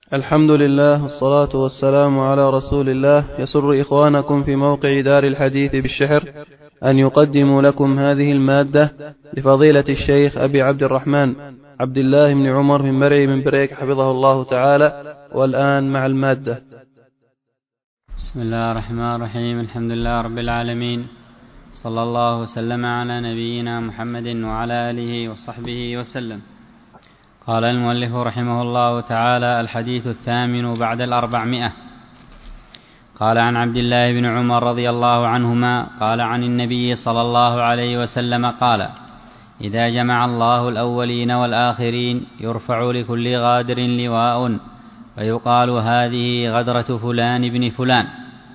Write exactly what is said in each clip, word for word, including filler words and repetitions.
الحمد لله والصلاة والسلام على رسول الله. يسر إخوانكم في موقع دار الحديث بالشحر أن يقدموا لكم هذه المادة لفضيلة الشيخ أبي عبد الرحمن عبد الله بن عمر من مرعي من بريك حفظه الله تعالى. والآن مع المادة. بسم الله الرحمن الرحيم. الحمد لله رب العالمين، صلى الله وسلم على نبينا محمد وعلى آله وصحبه وسلم. قال المؤلف رحمه الله تعالى: الحديث الثامن بعد الأربعمائة. قال عن عبد الله بن عمر رضي الله عنهما قال عن النبي صلى الله عليه وسلم قال: إذا جمع الله الأولين والآخرين يرفع لكل غادر لواء ويقال هذه غدرة فلان بن فلان.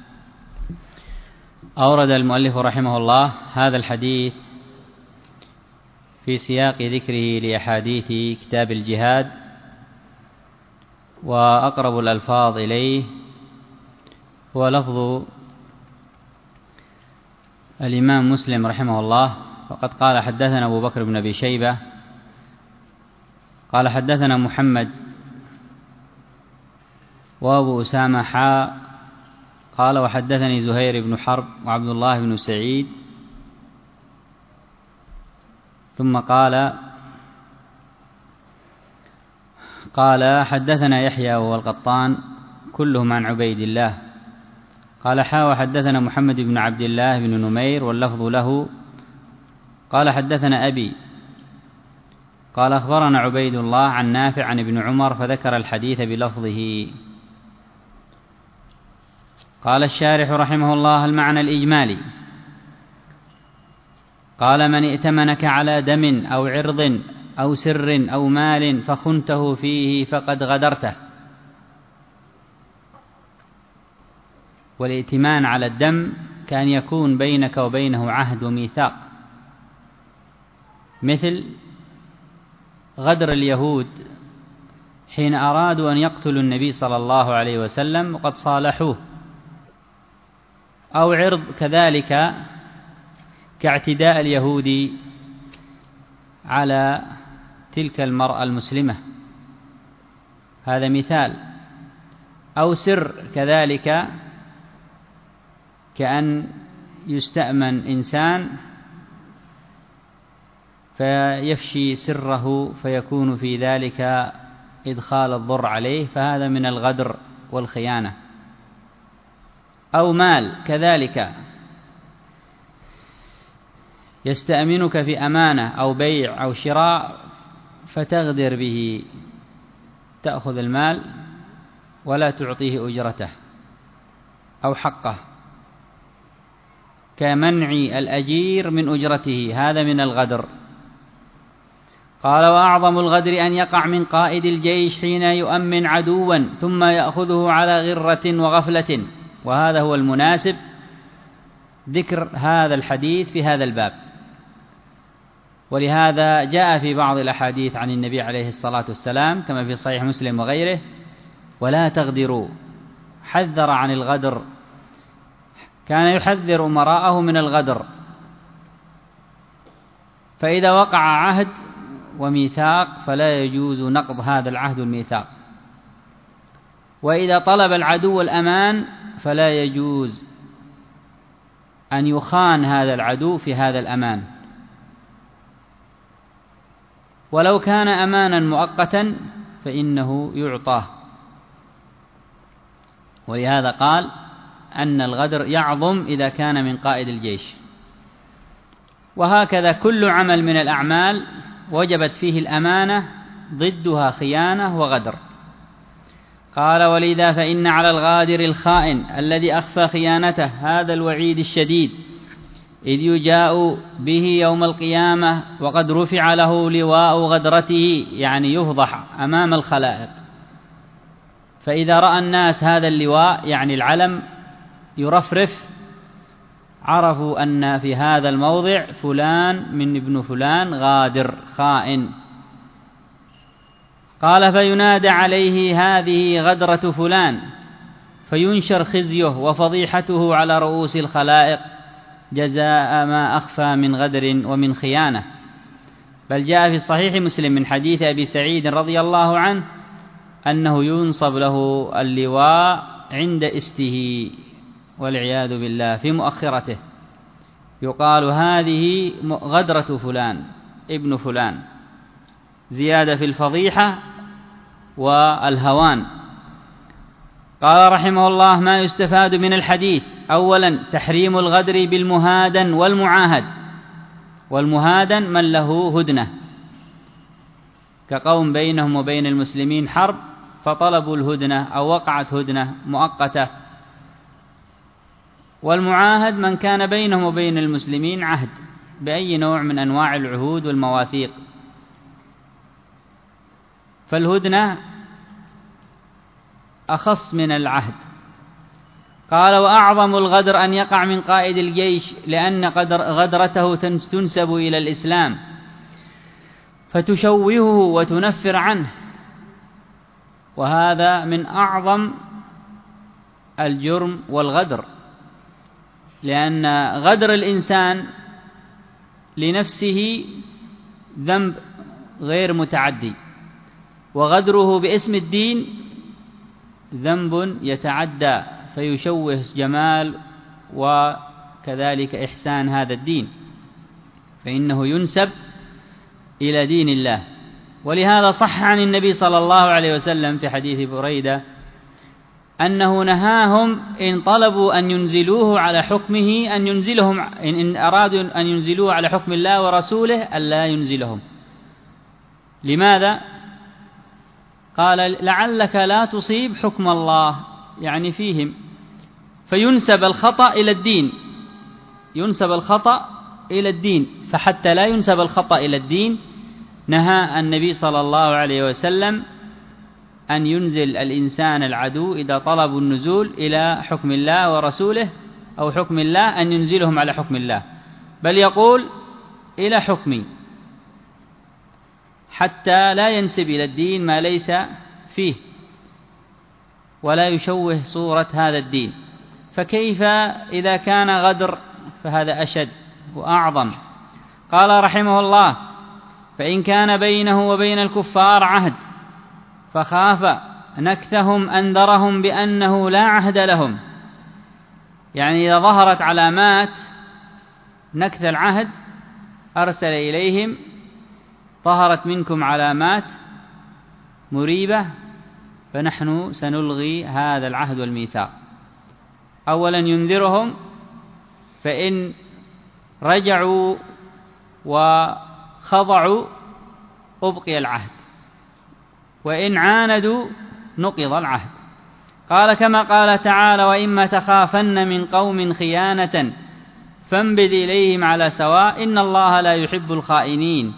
أورد المؤلف رحمه الله هذا الحديث في سياق ذكره لأحاديث كتاب الجهاد، وأقرب الألفاظ إليه هو لفظ الإمام مسلم رحمه الله، وقد قال: حدثنا أبو بكر بن أبي شيبة قال: حدثنا محمد وأبو أسامة حاء قال: وحدثني زهير بن حرب وعبد الله بن سعيد. ثم قال قال حدثنا يحيى وهو القطان كلهم عن عبيد الله. قال: حا وحدثنا محمد بن عبد الله بن نمير واللفظ له. قال: حدثنا أبي قال: أخبرنا عبيد الله عن نافع عن ابن عمر، فذكر الحديث بلفظه. قال الشارح رحمه الله: المعنى الإجمالي. قال: من ائتمنك على دم أو عرض أو سر أو مال فخنته فيه فقد غدرته. والائتمان على الدم كان يكون بينك وبينه عهد وميثاق، مثل غدر اليهود حين أرادوا أن يقتلوا النبي صلى الله عليه وسلم وقد صالحوه، أو عرض كذلك كاعتداء اليهود على تلك المرأة المسلمة، هذا مثال. أو سر كذلك كأن يستأمن إنسان فيفشي سره فيكون في ذلك إدخال الضر عليه، فهذا من الغدر والخيانة. أو مال كذلك يستأمنك في أمانة أو بيع أو شراء فتغدر به، تأخذ المال ولا تعطيه أجرته أو حقه، كمنع الأجير من أجرته، هذا من الغدر. قال: وأعظم الغدر أن يقع من قائد الجيش حين يؤمن عدوا ثم يأخذه على غرة وغفلة، وهذا هو المناسب ذكر هذا الحديث في هذا الباب. ولهذا جاء في بعض الأحاديث عن النبي عليه الصلاة والسلام كما في صحيح مسلم وغيره: ولا تغدروا، حذر عن الغدر، كان يحذر أمراءه من الغدر. فإذا وقع عهد وميثاق فلا يجوز نقض هذا العهد والميثاق، وإذا طلب العدو الأمان فلا يجوز أن يخان هذا العدو في هذا الأمان، ولو كان أمانا مؤقتا فإنه يعطاه. ولهذا قال أن الغدر يعظم إذا كان من قائد الجيش. وهكذا كل عمل من الأعمال وجبت فيه الأمانة ضدها خيانة وغدر. قال: ولذا فإن على الغادر الخائن الذي أخفى خيانته هذا الوعيد الشديد، إذ يجاء به يوم القيامة وقد رفع له لواء غدرته، يعني يفضح أمام الخلائق. فإذا رأى الناس هذا اللواء، يعني العلم، يرفرف، عرفوا أن في هذا الموضع فلان من ابن فلان غادر خائن. قال: فينادى عليه هذه غدرة فلان، فينشر خزيه وفضيحته على رؤوس الخلائق جزاء ما أخفى من غدر ومن خيانة. بل جاء في صحيح مسلم من حديث أبي سعيد رضي الله عنه أنه ينصب له اللواء عند استه والعياذ بالله في مؤخرته، يقال هذه غدرة فلان ابن فلان، زيادة في الفضيحة والهوان. قال رحمه الله: ما يستفاد من الحديث: أولا تحريم الغدر بالمهادن والمعاهد. والمهادن من له هدنة، كقوم بينهم وبين المسلمين حرب فطلبوا الهدنة أو وقعت هدنة مؤقتة. والمعاهد من كان بينهم وبين المسلمين عهد بأي نوع من أنواع العهود والمواثيق. فالهدنة أخص من العهد. قال: وأعظم الغدر أن يقع من قائد الجيش، لأن قدر غدرته تنسب إلى الإسلام فتشوهه وتنفر عنه، وهذا من أعظم الجرم والغدر، لأن غدر الإنسان لنفسه ذنب غير متعدي، وغدره باسم الدين ذنب يتعدى فيشوه جمال وكذلك إحسان هذا الدين، فإنه ينسب إلى دين الله. ولهذا صح عن النبي صلى الله عليه وسلم في حديث بريدة أنه نهاهم إن طلبوا أن ينزلوه على حكمه أن ينزلهم، إن أرادوا أن ينزلوه على حكم الله ورسوله ألا ينزلهم. لماذا؟ قال: لعلك لا تصيب حكم الله، يعني فيهم، فينسب الخطأ إلى الدين، ينسب الخطأ إلى الدين. فحتى لا ينسب الخطأ إلى الدين نهى النبي صلى الله عليه وسلم أن ينزل الإنسان العدو إذا طلبوا النزول إلى حكم الله ورسوله أو حكم الله أن ينزلهم على حكم الله، بل يقول إلى حكمي، حتى لا ينسب إلى الدين ما ليس فيه ولا يشوه صورة هذا الدين. فكيف إذا كان غدر؟ فهذا أشد وأعظم. قال رحمه الله: فإن كان بينه وبين الكفار عهد فخاف نكثهم أنذرهم بأنه لا عهد لهم، يعني إذا ظهرت علامات نكث العهد أرسل إليهم: ظهرت منكم علامات مريبة فنحن سنلغي هذا العهد والميثاق. أولا ينذرهم، فإن رجعوا وخضعوا أبقي العهد، وإن عاندوا نقض العهد. قال: كما قال تعالى: وإما تخافن من قوم خيانة فانبذ إليهم على سواء إن الله لا يحب الخائنين.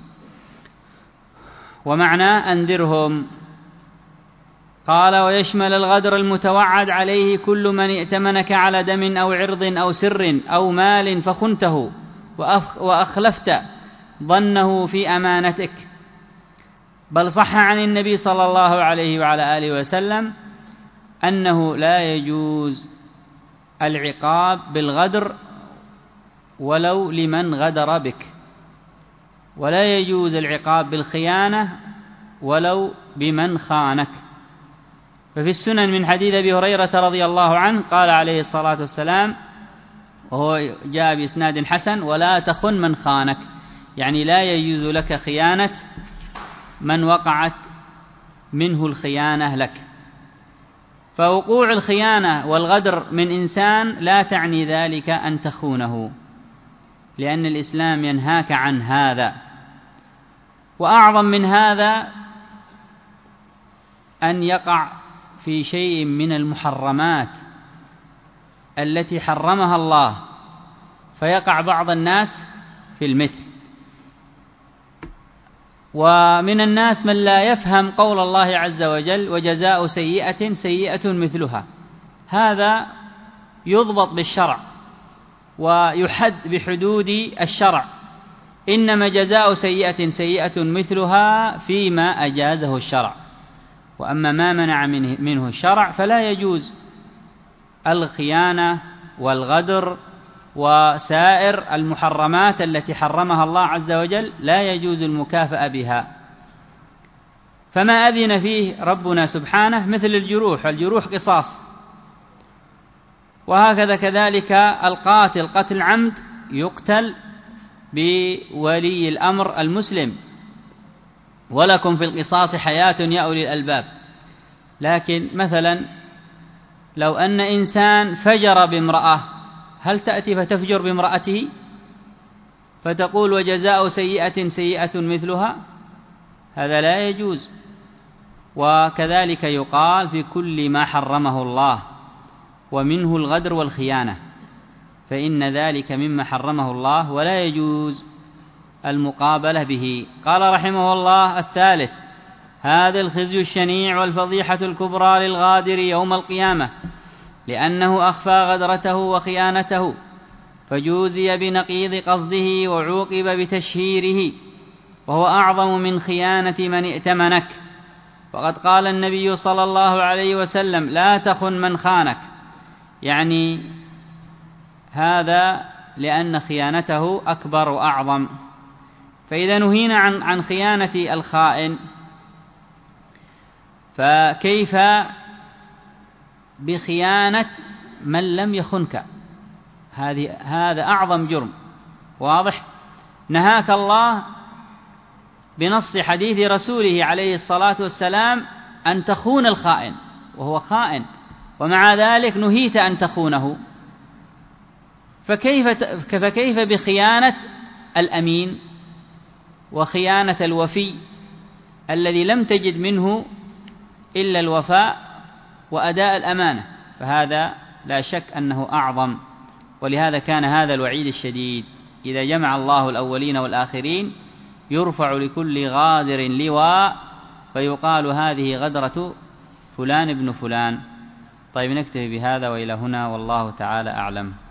ومعنى أنذرهم. قال: ويشمل الغدر المتوعد عليه كل من ائتمنك على دم أو عرض أو سر أو مال فخنته وأخلفت ظنه في أمانتك. بل صح عن النبي صلى الله عليه وعلى آله وسلم أنه لا يجوز العقاب بالغدر ولو لمن غدر بك، ولا يجوز العقاب بالخيانة ولو بمن خانك. ففي السنن من حديث أبي هريرة رضي الله عنه قال عليه الصلاة والسلام، وهو جاء بإسناد حسن: ولا تخن من خانك، يعني لا يجوز لك خيانة من وقعت منه الخيانة لك. فوقوع الخيانة والغدر من إنسان لا تعني ذلك أن تخونه، لأن الإسلام ينهاك عن هذا. وأعظم من هذا أن يقع في شيء من المحرمات التي حرمها الله، فيقع بعض الناس في المثل. ومن الناس من لا يفهم قول الله عز وجل: وجزاء سيئة سيئة مثلها. هذا يضبط بالشرع ويحد بحدود الشرع، إنما جزاء سيئة سيئة مثلها فيما أجازه الشرع، وأما ما منع منه الشرع فلا يجوز. الخيانة والغدر وسائر المحرمات التي حرمها الله عز وجل لا يجوز المكافأة بها. فما أذن فيه ربنا سبحانه مثل الجروح، الجروح قصاص. وهكذا كذلك القاتل قتل عمد يقتل بولي الأمر المسلم، ولكم في القصاص حياة يا أولي الألباب. لكن مثلا لو أن إنسان فجر بامرأة، هل تأتي فتفجر بامرأته فتقول وجزاء سيئة سيئة مثلها؟ هذا لا يجوز. وكذلك يقال في كل ما حرمه الله، ومنه الغدر والخيانة، فإن ذلك مما حرمه الله ولا يجوز المقابلة به. قال رحمه الله: الثالث: هذا الخزي الشنيع والفضيحة الكبرى للغادر يوم القيامة، لأنه أخفى غدرته وخيانته، فجوزي بنقيض قصده وعوقب بتشهيره، وهو أعظم من خيانة من ائتمنك. وقد قال النبي صلى الله عليه وسلم: لا تخن من خانك، يعني هذا لأن خيانته أكبر وأعظم. فإذا نهينا عن عن خيانة الخائن، فكيف بخيانة من لم يخنك؟ هذه هذا أعظم جرم. واضح؟ نهاك الله بنص حديث رسوله عليه الصلاة والسلام أن تخون الخائن، وهو خائن، ومع ذلك نهيت أن تخونه. فكيف فكيف بخيانة الأمين وخيانة الوفي الذي لم تجد منه إلا الوفاء وأداء الأمانة؟ فهذا لا شك أنه أعظم. ولهذا كان هذا الوعيد الشديد. إذا جمع الله الأولين والآخرين يرفع لكل غادر لواء، فيقال هذه غدرة فلان ابن فلان. طيب، نكتفي بهذا وإلى هنا، والله تعالى أعلم.